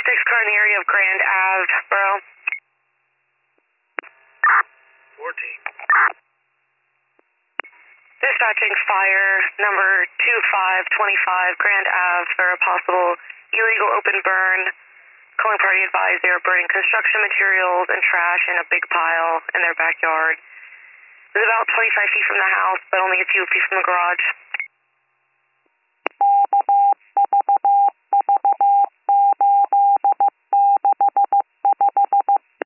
car in the area of Grand Ave, bro. 14. Dispatching fire number 2525 Grand Ave for a possible illegal open burn. Calling party advised they are burning construction materials and trash in a big pile in their backyard. It was about 25 feet from the house, but only a few feet from the garage.